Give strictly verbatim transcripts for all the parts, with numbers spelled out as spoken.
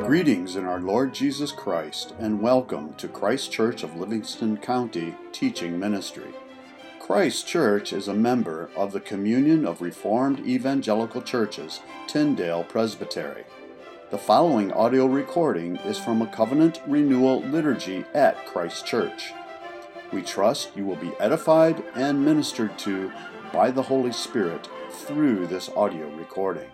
Greetings in our Lord Jesus Christ, and welcome to Christ Church of Livingston County Teaching Ministry. Christ Church is a member of the Communion of Reformed Evangelical Churches, Tyndale Presbytery. The following audio recording is from a covenant renewal liturgy at Christ Church. We trust you will be edified and ministered to by the Holy Spirit through this audio recording.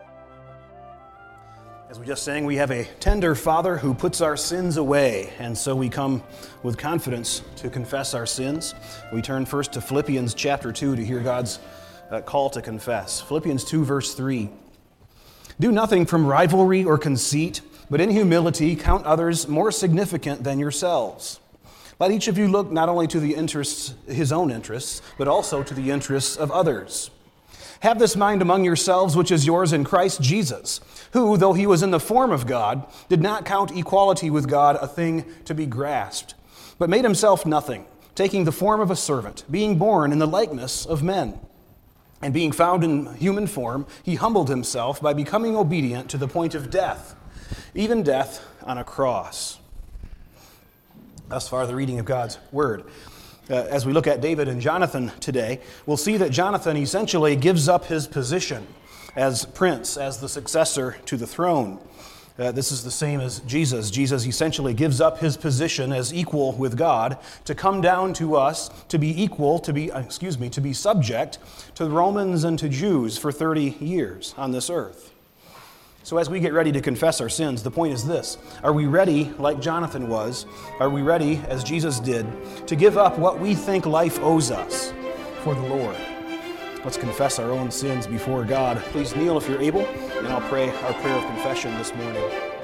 As we just sang, we have a tender Father who puts our sins away, and so we come with confidence to confess our sins. We turn first to Philippians chapter two to hear God's uh, call to confess. Philippians two, verse three. Do nothing from rivalry or conceit, but in humility count others more significant than yourselves. Let each of you look not only to the interests, his own interests, but also to the interests of others. Have this mind among yourselves, which is yours in Christ Jesus, who, though he was in the form of God, did not count equality with God a thing to be grasped, but made himself nothing, taking the form of a servant, being born in the likeness of men. And being found in human form, he humbled himself by becoming obedient to the point of death, even death on a cross. Thus far, the reading of God's word. Uh, as we look at David and Jonathan today, we'll see that Jonathan essentially gives up his position as prince, as the successor to the throne. Uh, this is the same as Jesus. Jesus essentially gives up his position as equal with God to come down to us, to be equal, to be, excuse me, to be subject to the Romans and to Jews for thirty years on this earth. So as we get ready to confess our sins, the point is this. Are we ready, like Jonathan was? Are we ready, as Jesus did, to give up what we think life owes us for the Lord? Let's confess our own sins before God. Please kneel if you're able, and I'll pray our prayer of confession this morning.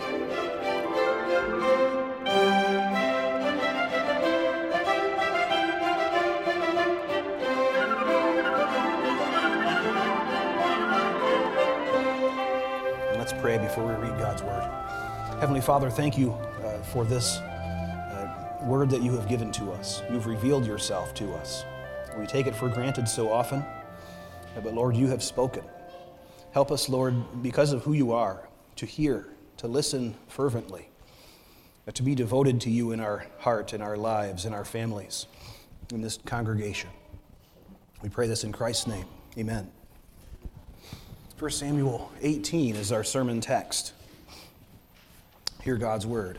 Let's pray before we read God's word. Heavenly Father, thank you uh, for this uh, word that you have given to us. You've revealed yourself to us. We take it for granted so often, uh, but Lord, you have spoken. Help us, Lord, because of who you are, to hear, to listen fervently, uh, to be devoted to you in our heart, in our lives, in our families, in this congregation. We pray this in Christ's name. Amen. First Samuel eighteen is our sermon text. Hear God's word.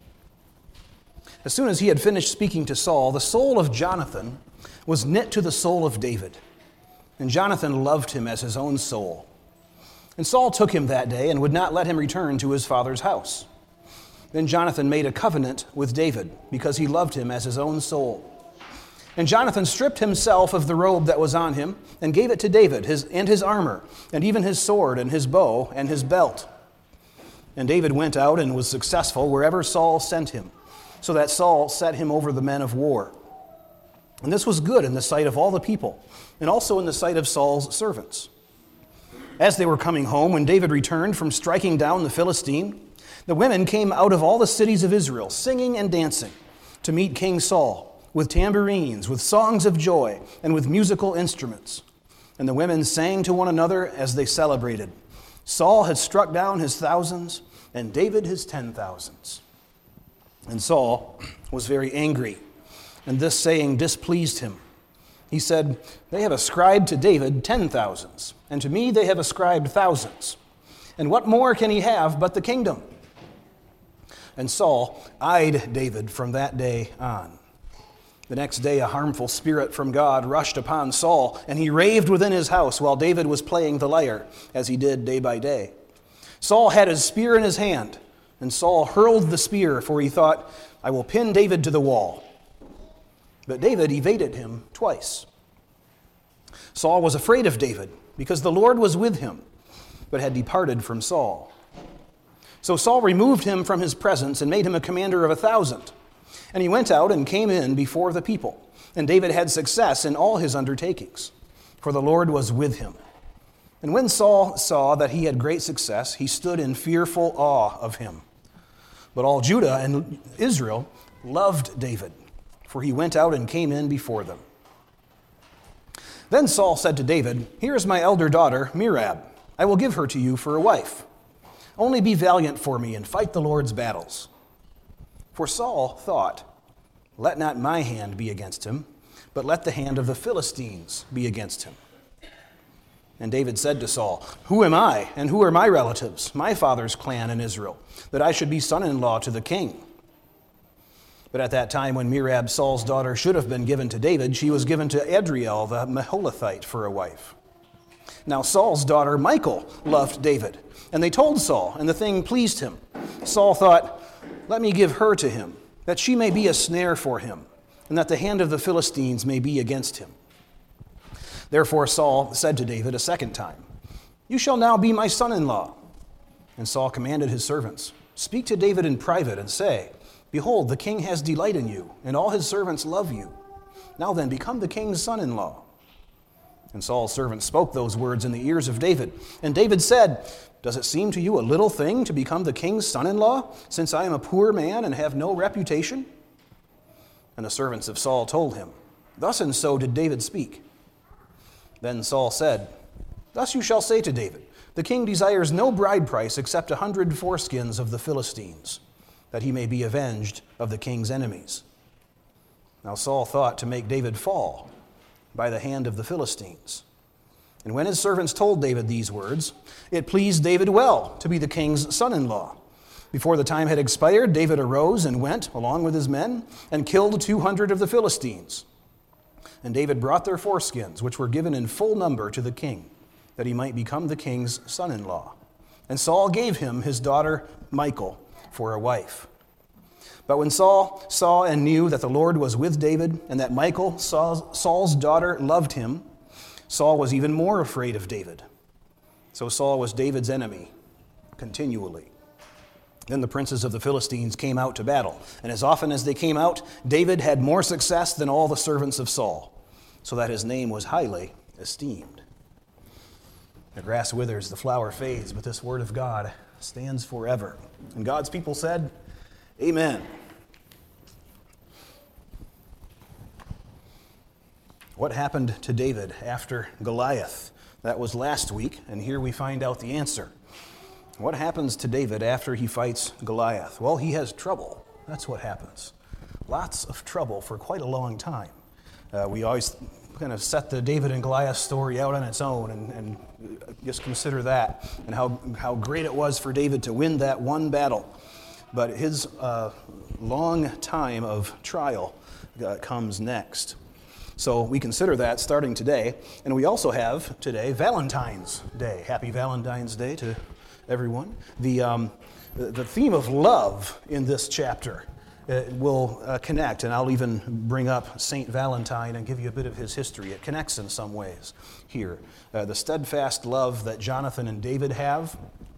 As soon as he had finished speaking to Saul, the soul of Jonathan was knit to the soul of David, and Jonathan loved him as his own soul. And Saul took him that day and would not let him return to his father's house. Then Jonathan made a covenant with David because he loved him as his own soul. And Jonathan stripped himself of the robe that was on him and gave it to David his, and his armor, and even his sword and his bow and his belt. And David went out and was successful wherever Saul sent him, so that Saul set him over the men of war. And this was good in the sight of all the people, and also in the sight of Saul's servants. As they were coming home, when David returned from striking down the Philistine, the women came out of all the cities of Israel, singing and dancing, to meet King Saul, with tambourines, with songs of joy, and with musical instruments. And the women sang to one another as they celebrated. Saul had struck down his thousands, and David his ten thousands. And Saul was very angry, and this saying displeased him. He said, "They have ascribed to David ten thousands, and to me they have ascribed thousands. And what more can he have but the kingdom?" And Saul eyed David from that day on. The next day, a harmful spirit from God rushed upon Saul, and he raved within his house while David was playing the lyre, as he did day by day. Saul had his spear in his hand, and Saul hurled the spear, for he thought, "I will pin David to the wall." But David evaded him twice. Saul was afraid of David, because the Lord was with him, but had departed from Saul. So Saul removed him from his presence and made him a commander of a thousand. And he went out and came in before the people. And David had success in all his undertakings, for the Lord was with him. And when Saul saw that he had great success, he stood in fearful awe of him. But all Judah and Israel loved David, for he went out and came in before them. Then Saul said to David, "Here is my elder daughter, Merab. I will give her to you for a wife." Only be valiant for me and fight the Lord's battles." For Saul thought, "Let not my hand be against him, but let the hand of the Philistines be against him." And David said to Saul, "Who am I, and who are my relatives, my father's clan in Israel, that I should be son-in-law to the king?" But at that time when Merab, Saul's daughter, should have been given to David, she was given to Adriel the Meholathite for a wife. Now Saul's daughter Michal loved David, and they told Saul, and the thing pleased him. Saul thought, "Let me give her to him, that she may be a snare for him, and that the hand of the Philistines may be against him." Therefore Saul said to David a second time, "You shall now be my son-in-law." And Saul commanded his servants, "Speak to David in private and say, 'Behold, the king has delight in you, and all his servants love you. Now then, become the king's son-in-law.'" And Saul's servants spoke those words in the ears of David. And David said, "Does it seem to you a little thing to become the king's son-in-law, since I am a poor man and have no reputation?" And the servants of Saul told him, "Thus and so did David speak." Then Saul said, "Thus you shall say to David, 'The king desires no bride price except a hundred foreskins of the Philistines, that he may be avenged of the king's enemies.'" Now Saul thought to make David fall by the hand of the Philistines. And when his servants told David these words, it pleased David well to be the king's son-in-law. Before the time had expired, David arose and went, along with his men, and killed two hundred of the Philistines. And David brought their foreskins, which were given in full number, to the king, that he might become the king's son-in-law. And Saul gave him his daughter Michal for a wife. But when Saul saw and knew that the Lord was with David, and that Michal, Saul's daughter, loved him, Saul was even more afraid of David. So Saul was David's enemy continually. Then the princes of the Philistines came out to battle, and as often as they came out, David had more success than all the servants of Saul, so that his name was highly esteemed. The grass withers, the flower fades, but this word of God stands forever. And God's people said, Amen. What happened to David after Goliath? That was last week, and here we find out the answer. What happens to David after he fights Goliath? Well, he has trouble. That's what happens. Lots of trouble for quite a long time. Uh, we always kind of set the David and Goliath story out on its own and, and just consider that and how, how great it was for David to win that one battle. But his uh, long time of trial uh, comes next. So we consider that starting today. And we also have today Valentine's Day. Happy Valentine's Day to everyone. The, um, the theme of love in this chapter uh, will uh, connect, and I'll even bring up Saint Valentine and give you a bit of his history. It connects in some ways here. Uh, the steadfast love that Jonathan and David have,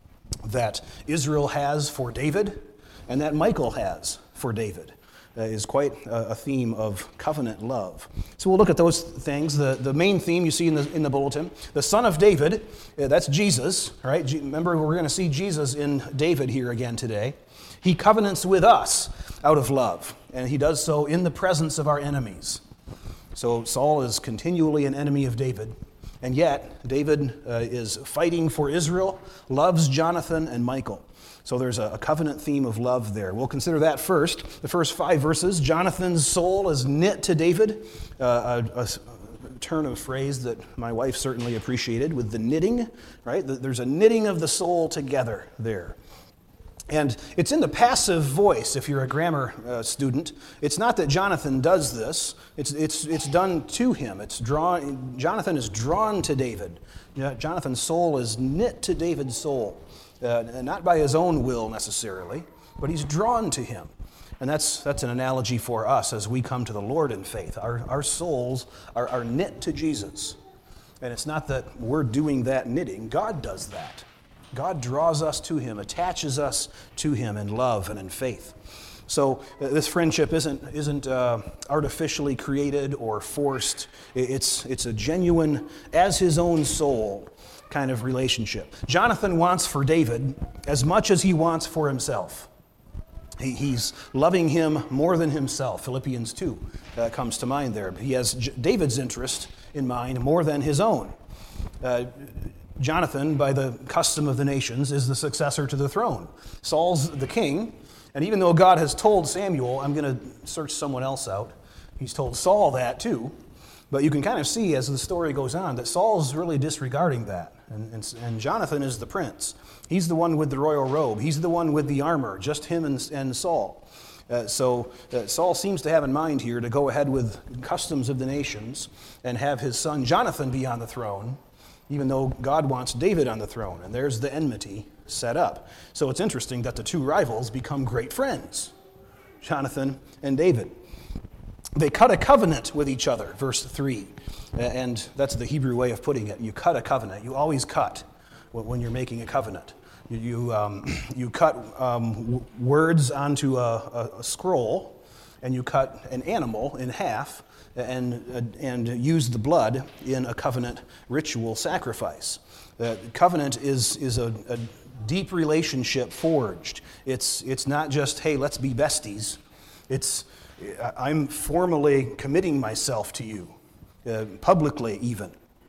that Israel has for David, and that Michal has for David. Uh, is quite a, a theme of covenant love. So we'll look at those things. The, the main theme you see in the, in the bulletin, the Son of David, uh, that's Jesus, right? G- remember, we're going to see Jesus in David here again today. He covenants with us out of love, and he does so in the presence of our enemies. So Saul is continually an enemy of David, and yet David uh, is fighting for Israel, loves Jonathan and Michal. So there's a covenant theme of love there. We'll consider that first. The first five verses, Jonathan's soul is knit to David, uh, a, a turn of phrase that my wife certainly appreciated with the knitting, right? There's a knitting of the soul together there. And it's in the passive voice, if you're a grammar uh, student. It's not that Jonathan does this. It's, it's, it's done to him. It's drawn. Jonathan is drawn to David. Jonathan's soul is knit to David's soul. Uh, not by his own will necessarily, but he's drawn to him. And that's that's an analogy for us as we come to the Lord in faith. Our, our souls are, are knit to Jesus. And it's not that we're doing that knitting. God does that. God draws us to him, attaches us to him in love and in faith. So uh, this friendship isn't isn't uh, artificially created or forced. It's it's a genuine, as his own soul, kind of relationship. Jonathan wants for David as much as he wants for himself. He, he's loving him more than himself. Philippians two uh, comes to mind there. He has J- David's interest in mind more than his own. Uh, Jonathan, by the custom of the nations, is the successor to the throne. Saul's the king, and even though God has told Samuel, I'm going to search someone else out, he's told Saul that too. But you can kind of see as the story goes on that Saul's really disregarding that. And, and, and Jonathan is the prince. He's the one with the royal robe. He's the one with the armor, just him and, and Saul. Uh, so uh, Saul seems to have in mind here to go ahead with customs of the nations and have his son Jonathan be on the throne, even though God wants David on the throne. And there's the enmity set up. So it's interesting that the two rivals become great friends, Jonathan and David. They cut a covenant with each other, verse three. And that's the Hebrew way of putting it. You cut a covenant. You always cut when you're making a covenant. You, you, um, you cut um, w- words onto a, a, a scroll, and you cut an animal in half and, uh, and use the blood in a covenant ritual sacrifice. The covenant is, is a, a deep relationship forged. It's, it's not just, hey, let's be besties. It's I'm formally committing myself to you, uh, publicly even.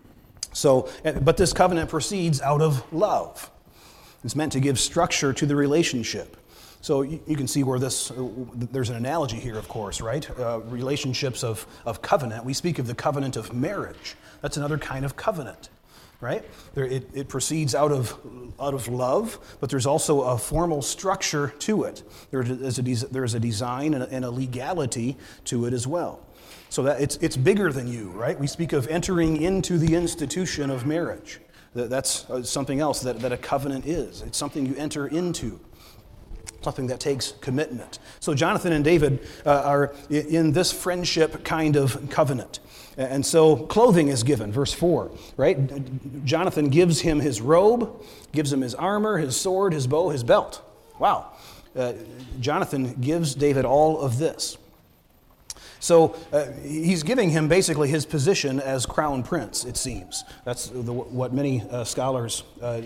So, but this covenant proceeds out of love. It's meant to give structure to the relationship. So you, you can see where this, uh, there's an analogy here, of course, right? Uh, relationships of, of covenant. We speak of the covenant of marriage. That's another kind of covenant. Right? There, it, it proceeds out of out of love, but there's also a formal structure to it. There is a, there is a design and a, and a legality to it as well. So that it's it's bigger than you, right? We speak of entering into the institution of marriage. That, that's something else that, that a covenant is. It's something you enter into, something that takes commitment. So Jonathan and David uh, are in this friendship kind of covenant. And so clothing is given, verse four, right? Jonathan gives him his robe, gives him his armor, his sword, his bow, his belt. Wow. Uh, Jonathan gives David all of this. So uh, he's giving him basically his position as crown prince, it seems. That's the, what many uh, scholars uh,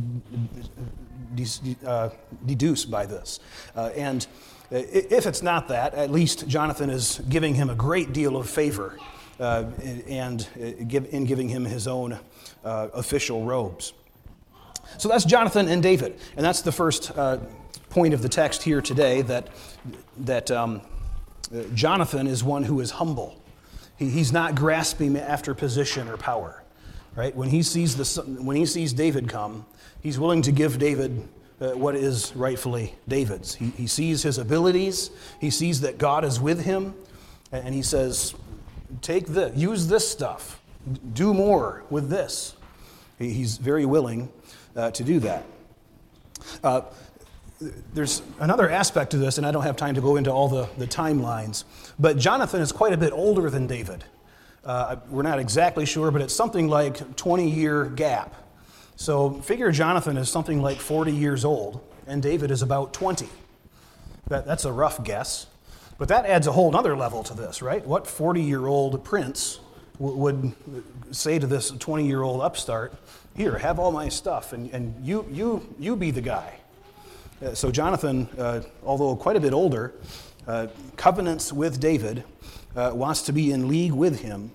de- uh, deduce by this. Uh, and if it's not that, at least Jonathan is giving him a great deal of favor Uh, and in giving him his own uh, official robes. So that's Jonathan and David, and that's the first uh, point of the text here today, that that um, Jonathan is one who is humble. He, he's not grasping after position or power, right? When he sees the when he sees David come, he's willing to give David uh, what is rightfully David's. He, he sees his abilities, he sees that God is with him, and he says, take this, use this stuff, do more with this. He's very willing uh, to do that. Uh, there's another aspect to this, and I don't have time to go into all the, the timelines, but Jonathan is quite a bit older than David. Uh, we're not exactly sure, but it's something like twenty-year gap. So figure Jonathan is something like forty years old, and David is about twenty. That, that's a rough guess. But that adds a whole other level to this, right? What forty-year-old prince w- would say to this twenty-year-old upstart, here, have all my stuff, and, and you you you be the guy. Uh, so Jonathan, uh, although quite a bit older, uh, covenants with David, uh, wants to be in league with him,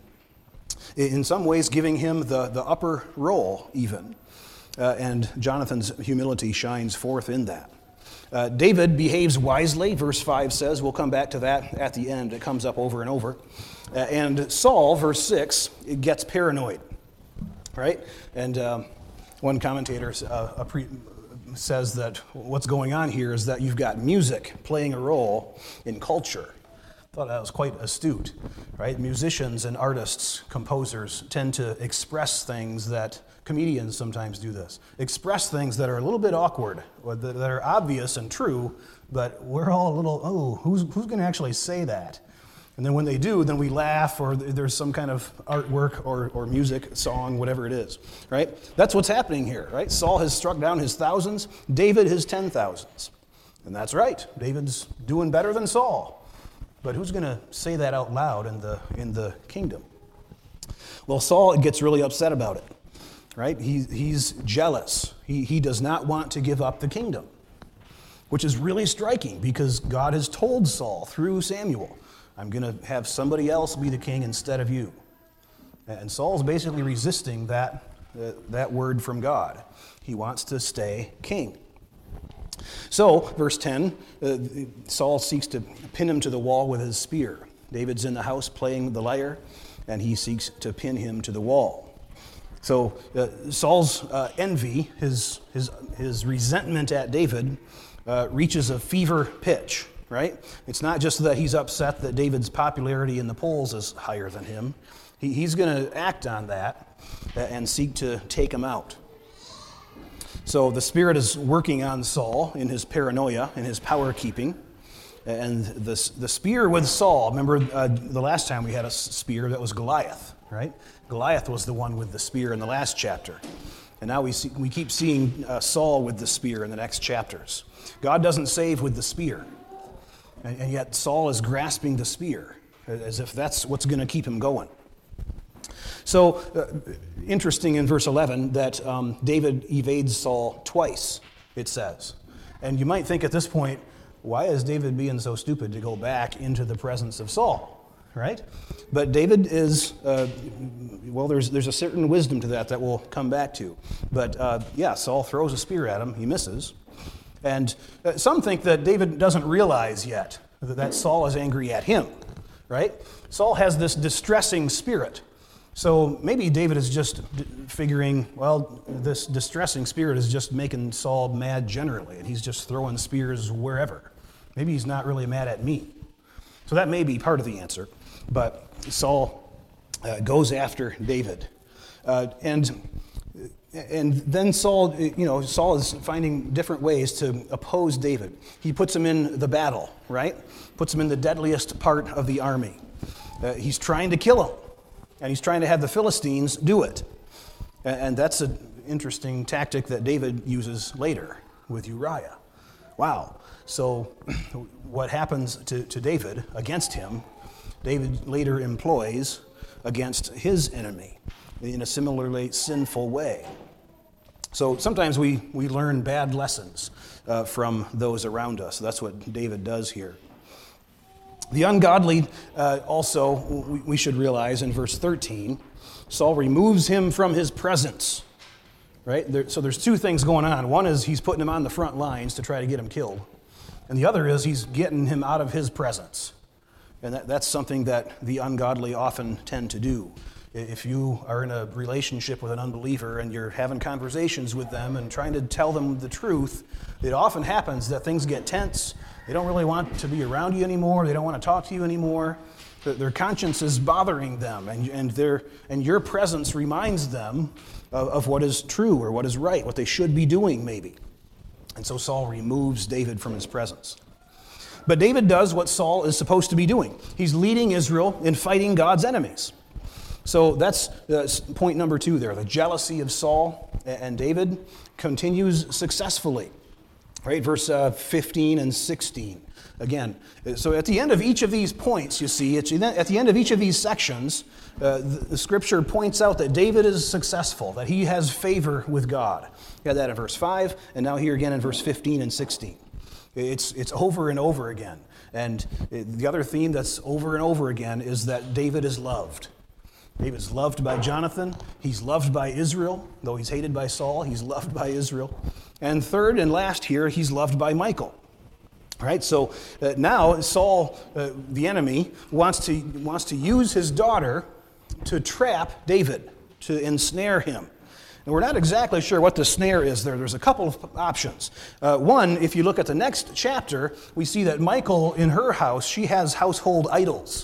in some ways giving him the, the upper role even. Uh, and Jonathan's humility shines forth in that. Uh, David behaves wisely, verse five says. We'll come back to that at the end. It comes up over and over. Uh, and Saul, verse six, it gets paranoid, right? And um, one commentator uh, pre- says that what's going on here is that you've got music playing a role in culture. I thought that was quite astute, right? Musicians and artists, composers, tend to express things that comedians sometimes do this. Express things that are a little bit awkward, or that, that are obvious and true, but we're all a little, oh, who's who's going to actually say that? And then when they do, then we laugh, or there's some kind of artwork or, or music, song, whatever it is, right? That's what's happening here, right? Saul has struck down his thousands, David his ten thousands. And that's right, David's doing better than Saul. But who's going to say that out loud in the in the kingdom? Well, Saul gets really upset about it, right? He, he's jealous. He, he does not want to give up the kingdom, which is really striking because God has told Saul through Samuel, I'm going to have somebody else be the king instead of you. And Saul's basically resisting that uh, that word from God. He wants to stay king. So, verse ten, uh, Saul seeks to pin him to the wall with his spear. David's in the house playing the lyre, and he seeks to pin him to the wall. So uh, Saul's uh, envy, his, his, his resentment at David, uh, reaches a fever pitch, right? It's not just that he's upset that David's popularity in the polls is higher than him. He, he's going to act on that and seek to take him out. So the Spirit is working on Saul in his paranoia, in his power keeping. And the, the spear with Saul, remember uh, the last time we had a spear, that was Goliath, right? Goliath was the one with the spear in the last chapter. And now we see, we keep seeing uh, Saul with the spear in the next chapters. God doesn't save with the spear. And, and yet Saul is grasping the spear as if that's what's going to keep him going. So, uh, interesting in verse eleven that um, David evades Saul twice, it says. And you might think at this point, why is David being so stupid to go back into the presence of Saul? Right? But David is, uh, well, there's there's a certain wisdom to that that we'll come back to. But uh, yeah, Saul throws a spear at him. He misses. And uh, some think that David doesn't realize yet that, that Saul is angry at him. Right? Saul has this distressing spirit. So maybe David is just d- figuring, well, this distressing spirit is just making Saul mad generally, and he's just throwing spears wherever. Maybe he's not really mad at me. So that may be part of the answer. But Saul uh, goes after David. Uh, and and then Saul, you know, Saul is finding different ways to oppose David. He puts him in the battle, right? Puts him in the deadliest part of the army. Uh, he's trying to kill him. And he's trying to have the Philistines do it. And that's an interesting tactic that David uses later with Uriah. Wow. So what happens to, to David against him, David later employs against his enemy in a similarly sinful way. So sometimes we, we learn bad lessons uh, from those around us. That's what David does here. The ungodly uh, also, we, we should realize in verse thirteen, Saul removes him from his presence. Right? There, so there's two things going on. One is he's putting him on the front lines to try to get him killed. And the other is he's getting him out of his presence. And that, that's something that the ungodly often tend to do. If you are in a relationship with an unbeliever and you're having conversations with them and trying to tell them the truth, it often happens that things get tense. They don't really want to be around you anymore. They don't want to talk to you anymore. Their conscience is bothering them, and and their and your presence reminds them of, of what is true or what is right, what they should be doing maybe. And so Saul removes David from his presence. But David does what Saul is supposed to be doing. He's leading Israel in fighting God's enemies. So that's uh, point number two there. The jealousy of Saul and David continues successfully. Right, verse uh, fifteen and sixteen. Again, so at the end of each of these points, you see, at the end of each of these sections, uh, the, the Scripture points out that David is successful, that he has favor with God. You had that in verse five, and now here again in verse fifteen and sixteen. It's, it's over and over again. And the other theme that's over and over again is that David is loved. David's loved by Jonathan. He's loved by Israel. Though he's hated by Saul, he's loved by Israel. And third and last here, he's loved by Michal. Right? So uh, now Saul, uh, the enemy, wants to, wants to use his daughter to trap David, to ensnare him. And we're not exactly sure what the snare is there. There's a couple of options. Uh, one, if you look at the next chapter, we see that Michal, in her house, she has household idols.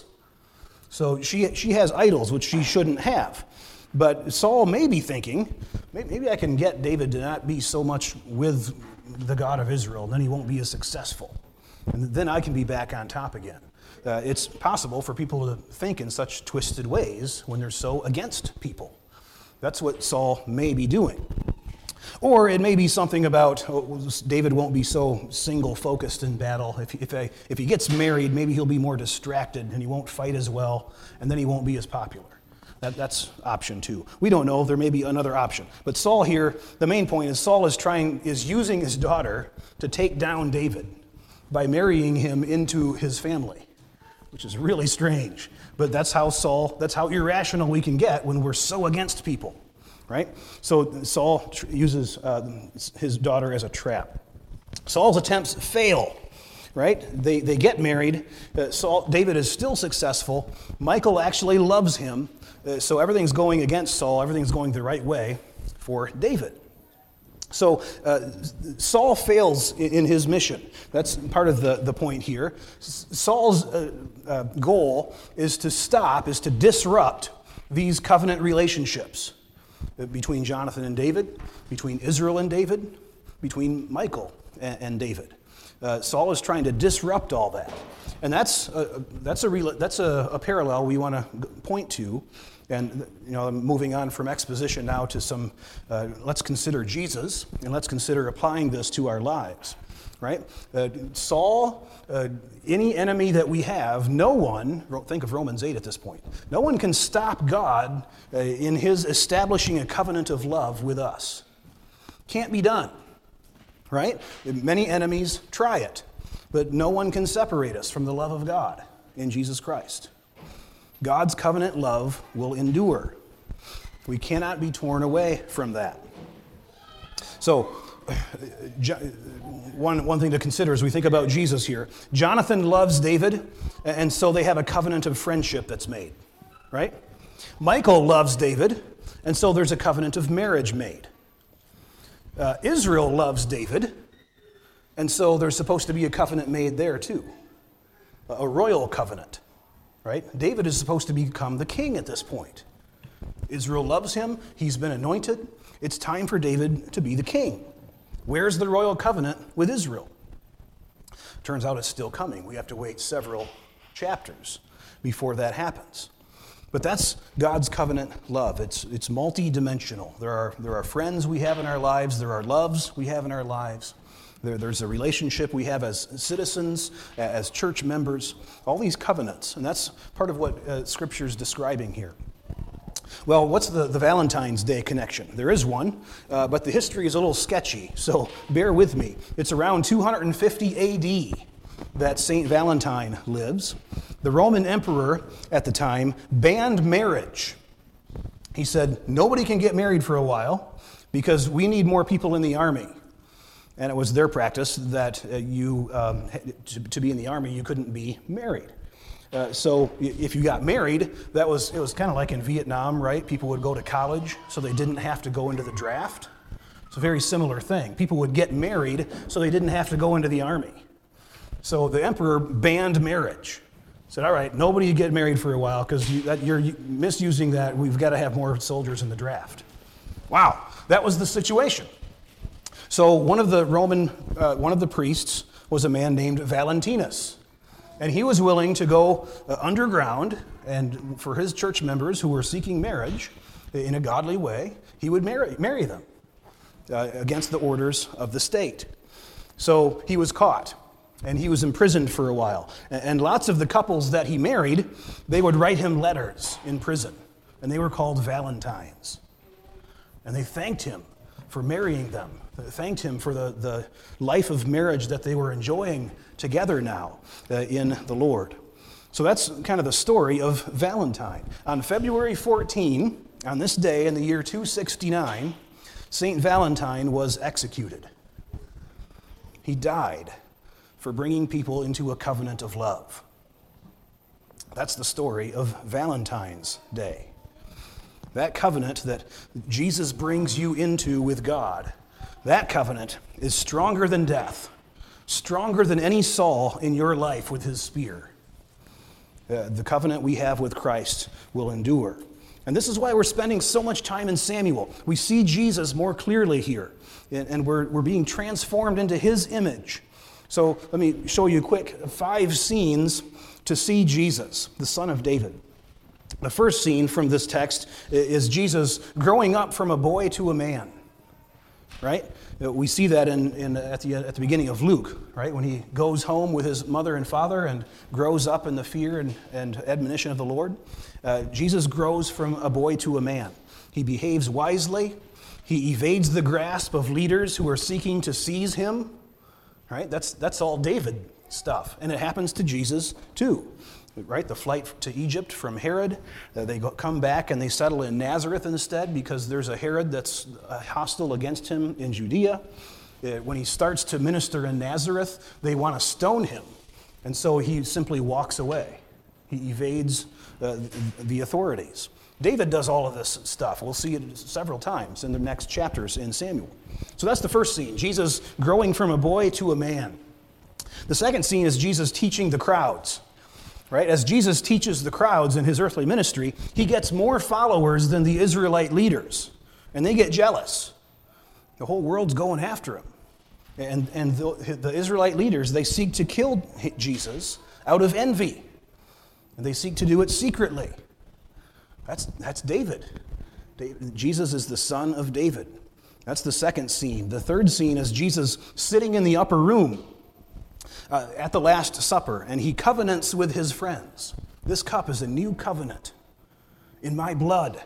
So she she has idols, which she shouldn't have. But Saul may be thinking, maybe I can get David to not be so much with the God of Israel, then he won't be as successful. And then I can be back on top again. Uh, it's possible for people to think in such twisted ways when they're so against people. That's what Saul may be doing. Or it may be something about oh, David won't be so single-focused in battle. If, if, I, if he gets married, maybe he'll be more distracted and he won't fight as well, and then he won't be as popular. That, that's option two. We don't know. There may be another option. But Saul here, the main point is Saul is trying, is using his daughter to take down David by marrying him into his family, which is really strange. But that's how Saul, that's how irrational we can get when we're so against people. right? So Saul tr- uses uh, his daughter as a trap. Saul's attempts fail, right? They they get married. Uh, Saul, David is still successful. Michal actually loves him. Uh, so everything's going against Saul. Everything's going the right way for David. So uh, Saul fails in, in his mission. That's part of the, the point here. S- Saul's uh, uh, goal is to stop, is to disrupt these covenant relationships between Jonathan and David, between Israel and David, between Michal and, and David. Uh, Saul is trying to disrupt all that. And that's a, that's a, that's a, a parallel we want to point to. And, you know, I'm moving on from exposition now to some, uh, let's consider Jesus, and let's consider applying this to our lives, right? Uh, Saul, uh, any enemy that we have, no one, think of Romans eight at this point, no one can stop God uh, in his establishing a covenant of love with us. Can't be done, right? Many enemies try it, but no one can separate us from the love of God in Jesus Christ. God's covenant love will endure. We cannot be torn away from that. So, one, one thing to consider as we think about Jesus here, Jonathan loves David, and so they have a covenant of friendship that's made, right? Michal loves David, and so there's a covenant of marriage made. Uh, Israel loves David, and so there's supposed to be a covenant made there too, a royal covenant. Right? David is supposed to become the king at this point. Israel loves him. He's been anointed. It's time for David to be the king. Where's the royal covenant with Israel? Turns out it's still coming. We have to wait several chapters before that happens. But that's God's covenant love. It's, it's multi-dimensional. There are, there are friends we have in our lives. There are loves we have in our lives. There, there's a relationship we have as citizens, as church members, all these covenants. And that's part of what uh, Scripture is describing here. Well, what's the, the Valentine's Day connection? There is one, uh, but the history is a little sketchy, so bear with me. It's around two hundred fifty A D that Saint Valentine lives. The Roman emperor at the time banned marriage. He said, nobody can get married for a while because we need more people in the army. And it was their practice that uh, you, um, to, to be in the army, you couldn't be married. Uh, so if you got married, that was it was kind of like in Vietnam, right? People would go to college so they didn't have to go into the draft. It's a very similar thing. People would get married so they didn't have to go into the army. So the emperor banned marriage. Said, all right, nobody get married for a while because you, you're misusing that. We've got to have more soldiers in the draft. Wow, that was the situation. So one of the Roman, uh, one of the priests was a man named Valentinus. And he was willing to go uh, underground, and for his church members who were seeking marriage in a godly way, he would marry, marry them uh, against the orders of the state. So he was caught, and he was imprisoned for a while. And, and lots of the couples that he married, they would write him letters in prison, and they were called Valentines. And they thanked him for marrying them. They thanked him for the, the life of marriage that they were enjoying together now uh, in the Lord. So that's kind of the story of Valentine. On February fourteenth, on this day in the year two sixty-nine, Saint Valentine was executed. He died for bringing people into a covenant of love. That's the story of Valentine's Day. That covenant that Jesus brings you into with God, that covenant is stronger than death, stronger than any Saul in your life with his spear. Uh, the covenant we have with Christ will endure. And this is why we're spending so much time in Samuel. We see Jesus more clearly here, and, and we're, we're being transformed into his image. So let me show you quick five scenes to see Jesus, the Son of David. The first scene from this text is Jesus growing up from a boy to a man, right? We see that in, in at the at the beginning of Luke, right? When he goes home with his mother and father and grows up in the fear and, and admonition of the Lord. Uh, Jesus grows from a boy to a man. He behaves wisely. He evades the grasp of leaders who are seeking to seize him, right? That's, that's all David stuff, and it happens to Jesus too. right? The flight to Egypt from Herod. Uh, they go, come back and they settle in Nazareth instead because there's a Herod that's uh, hostile against him in Judea. Uh, when he starts to minister in Nazareth, they want to stone him. And so he simply walks away. He evades uh, the authorities. David does all of this stuff. We'll see it several times in the next chapters in Samuel. So that's the first scene, Jesus growing from a boy to a man. The second scene is Jesus teaching the crowds. Right? As Jesus teaches the crowds in his earthly ministry, he gets more followers than the Israelite leaders. And they get jealous. The whole world's going after him. And, and the, the Israelite leaders, they seek to kill Jesus out of envy. And they seek to do it secretly. That's, that's David. David. Jesus is the son of David. That's the second scene. The third scene is Jesus sitting in the upper room Uh, at the Last Supper, and he covenants with his friends. This cup is a new covenant in my blood.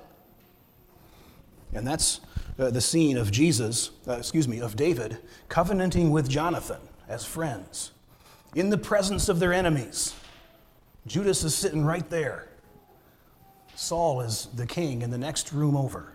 And that's uh, the scene of Jesus, uh, excuse me, of David covenanting with Jonathan as friends in the presence of their enemies. Judas is sitting right there. Saul is the king in the next room over.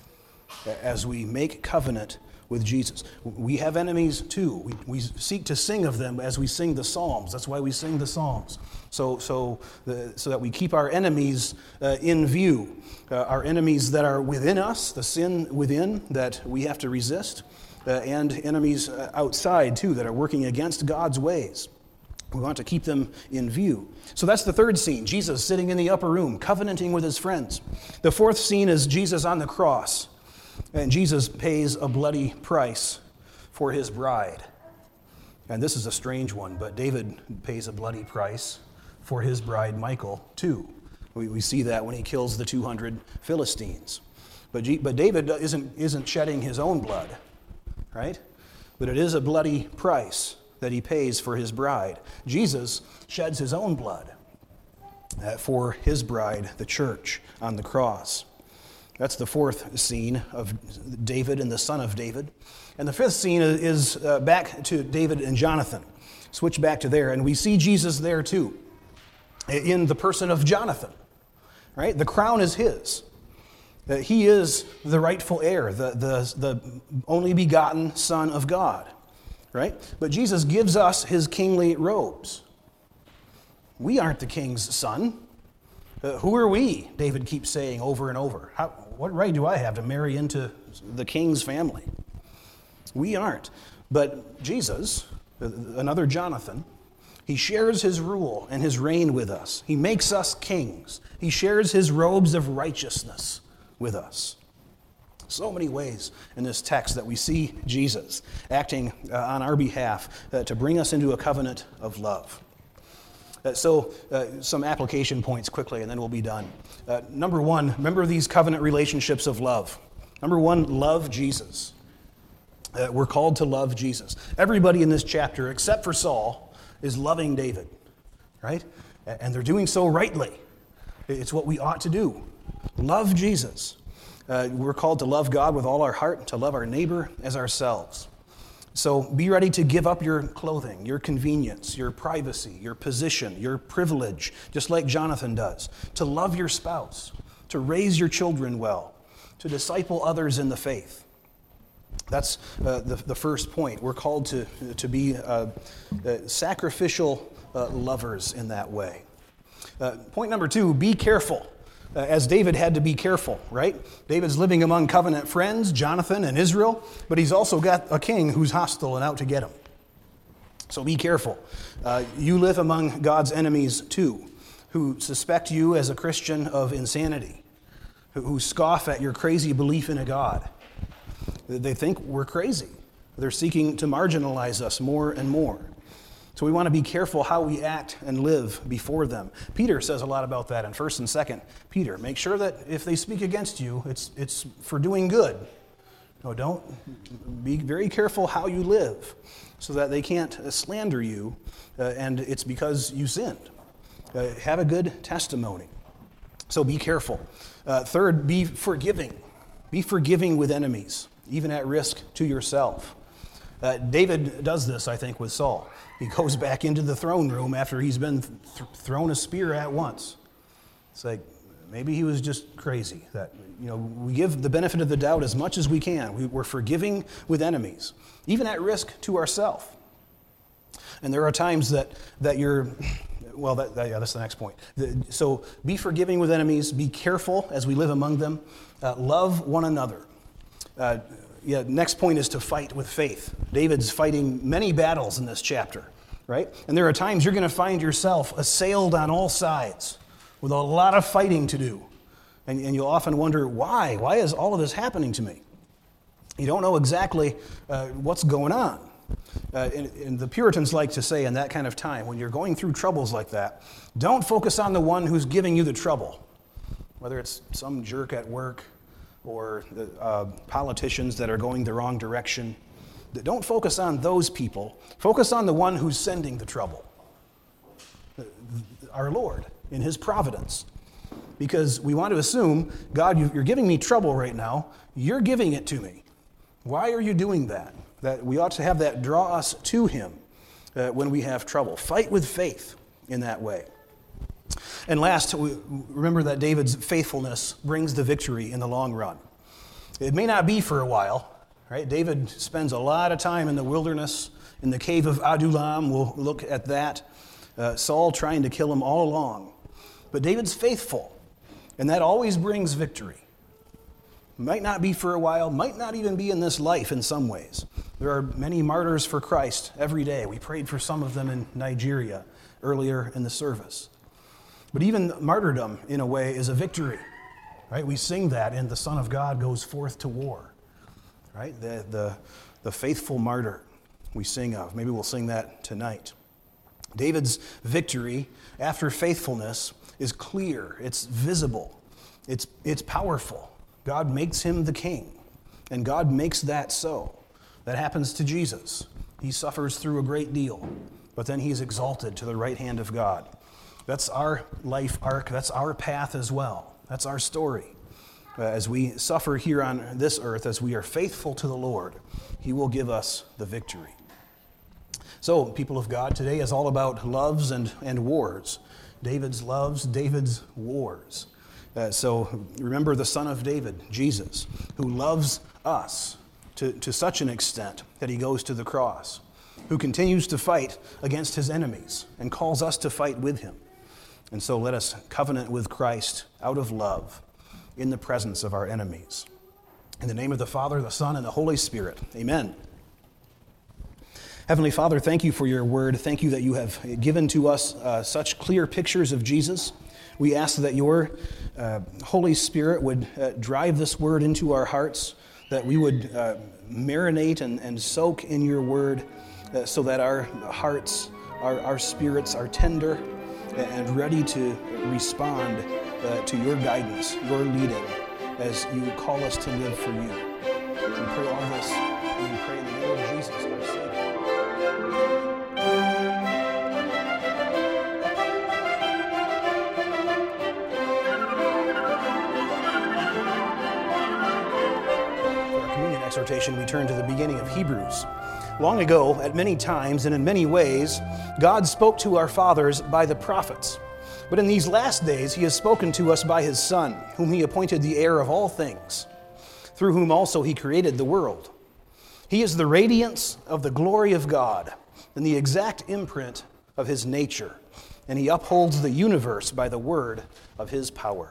As we make covenant with Jesus. We have enemies too. We, we seek to sing of them as we sing the Psalms. That's why we sing the Psalms. So, so, the, so that we keep our enemies uh, in view. Uh, our enemies that are within us, the sin within that we have to resist, uh, and enemies uh, outside too that are working against God's ways. We want to keep them in view. So that's the third scene, Jesus sitting in the upper room, covenanting with his friends. The fourth scene is Jesus on the cross. And Jesus pays a bloody price for his bride. And this is a strange one, but David pays a bloody price for his bride, Michal, too. We, we see that when he kills the two hundred Philistines. But, G, but David isn't, isn't shedding his own blood, right? But it is a bloody price that he pays for his bride. Jesus sheds his own blood uh, for his bride, the church, on the cross. That's the fourth scene of David and the son of David. And the fifth scene is uh, back to David and Jonathan. Switch back to there, and we see Jesus there too, in the person of Jonathan. Right? The crown is his. Uh, he is the rightful heir, the, the, the only begotten Son of God. Right? But Jesus gives us his kingly robes. We aren't the king's son. Uh, who are we? David keeps saying over and over. How, what right do I have to marry into the king's family? We aren't. But Jesus, another Jonathan, he shares his rule and his reign with us. He makes us kings. He shares his robes of righteousness with us. So many ways in this text that we see Jesus acting uh, on our behalf uh, to bring us into a covenant of love. Uh, so, uh, some application points quickly, and then we'll be done. Uh, number one, remember these covenant relationships of love. Number one, love Jesus. Uh, we're called to love Jesus. Everybody in this chapter, except for Saul, is loving David, right? And they're doing so rightly. It's what we ought to do. Love Jesus. Uh, we're called to love God with all our heart, to love our neighbor as ourselves. So be ready to give up your clothing, your convenience, your privacy, your position, your privilege, just like Jonathan does, to love your spouse, to raise your children well, to disciple others in the faith. That's uh, the, the first point. We're called to, to be uh, uh, sacrificial uh, lovers in that way. Uh, point number two, be careful. Uh, as David had to be careful, right? David's living among covenant friends, Jonathan and Israel, but he's also got a king who's hostile and out to get him. So be careful. Uh, you live among God's enemies too, who suspect you as a Christian of insanity, who, who scoff at your crazy belief in a God. They think we're crazy. They're seeking to marginalize us more and more. So we want to be careful how we act and live before them. Peter says a lot about that in First and Second Peter. Make sure that if they speak against you, it's it's for doing good. No, don't. Be very careful how you live so that they can't slander you uh, and it's because you sinned. Uh, have a good testimony. So be careful. Uh, third, be forgiving. Be forgiving with enemies, even at risk to yourself. Uh, David does this, I think, with Saul. He goes back into the throne room after he's been th- thrown a spear at once. It's like, maybe he was just crazy. That, you know, we give the benefit of the doubt as much as we can. We, we're forgiving with enemies, even at risk to ourselves. And there are times that, that you're, well, that, that, yeah, that's the next point. The, so be forgiving with enemies. Be careful as we live among them. Uh, love one another. Uh, yeah, next point is to fight with faith. David's fighting many battles in this chapter, right? And there are times you're going to find yourself assailed on all sides with a lot of fighting to do. And, and you'll often wonder, why? Why is all of this happening to me? You don't know exactly uh, what's going on. Uh, and, and the Puritans like to say in that kind of time, when you're going through troubles like that, don't focus on the one who's giving you the trouble, whether it's some jerk at work or the, uh, politicians that are going the wrong direction. Don't focus on those people. Focus on the one who's sending the trouble, our Lord, in his providence. Because we want to assume, God, you're giving me trouble right now. You're giving it to me. Why are you doing that? That we ought to have that draw us to him uh, when we have trouble. Fight with faith in that way. And last, we remember that David's faithfulness brings the victory in the long run. It may not be for a while, right? David spends a lot of time in the wilderness, in the cave of Adullam. We'll look at that. Uh, Saul trying to kill him all along. But David's faithful, and that always brings victory. Might not be for a while, might not even be in this life in some ways. There are many martyrs for Christ every day. We prayed for some of them in Nigeria earlier in the service. But even martyrdom, in a way, is a victory, right? We sing that in The Son of God Goes Forth to War, right? The, the, the faithful martyr we sing of. Maybe we'll sing that tonight. David's victory after faithfulness is clear. It's visible. It's, it's powerful. God makes him the king, and God makes that so. That happens to Jesus. He suffers through a great deal, but then he's exalted to the right hand of God. That's our life arc. That's our path as well. That's our story. Uh, as we suffer here on this earth, as we are faithful to the Lord, he will give us the victory. So, people of God, today is all about loves and, and wars. David's loves, David's wars. Uh, so remember the Son of David, Jesus, who loves us to, to such an extent that he goes to the cross, who continues to fight against his enemies and calls us to fight with him. And so let us covenant with Christ out of love in the presence of our enemies. In the name of the Father, the Son, and the Holy Spirit, amen. Heavenly Father, thank you for your word. Thank you that you have given to us uh, such clear pictures of Jesus. We ask that your uh, Holy Spirit would uh, drive this word into our hearts, that we would uh, marinate and, and soak in your word uh, so that our hearts, our, our spirits are tender and ready to respond uh, to your guidance, your leading, as you call us to live for you. We pray all this, and we pray in the name of Jesus, our Savior. Exhortation, we turn to the beginning of Hebrews. Long ago, at many times and in many ways, God spoke to our fathers by the prophets. But in these last days, he has spoken to us by his Son, whom he appointed the heir of all things, through whom also he created the world. He is the radiance of the glory of God and the exact imprint of his nature, and he upholds the universe by the word of his power.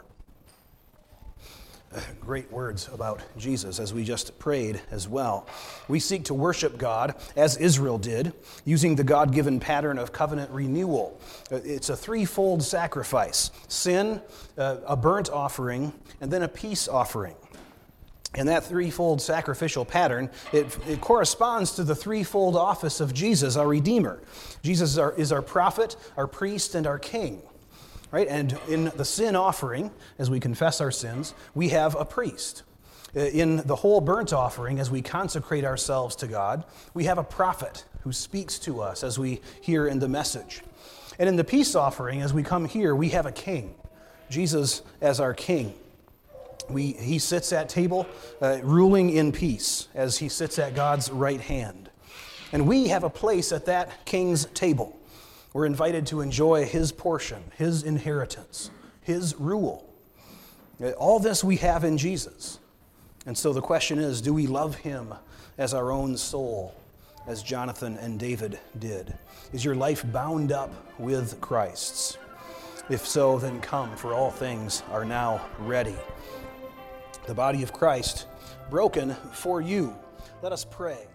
Great words about Jesus, as we just prayed as well. We seek to worship God as Israel did, using the God-given pattern of covenant renewal. It's a threefold sacrifice: sin, a burnt offering, and then a peace offering. And that threefold sacrificial pattern, it, it corresponds to the threefold office of Jesus, our Redeemer. Jesus is our, is our prophet, our priest, and our king. Right? And in the sin offering, as we confess our sins, we have a priest. In the whole burnt offering, as we consecrate ourselves to God, we have a prophet who speaks to us as we hear in the message. And in the peace offering, as we come here, we have a king, Jesus as our king. We, he sits at table uh, ruling in peace as he sits at God's right hand. And we have a place at that King's table. We're invited to enjoy his portion, his inheritance, his rule. All this we have in Jesus. And so the question is, do we love him as our own soul, as Jonathan and David did? Is your life bound up with Christ's? If so, then come, for all things are now ready. The body of Christ, broken for you. Let us pray.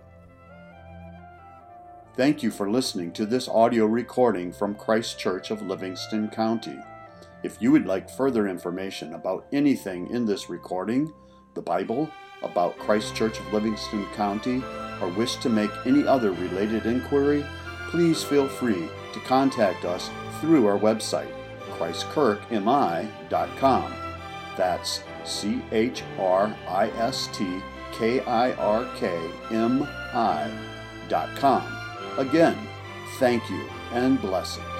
Thank you for listening to this audio recording from Christ Church of Livingston County. If you would like further information about anything in this recording, the Bible, about Christ Church of Livingston County, or wish to make any other related inquiry, please feel free to contact us through our website, christ kirk m i dot com. That's C H R I S T K I R K M I dot com. Again, thank you and blessings.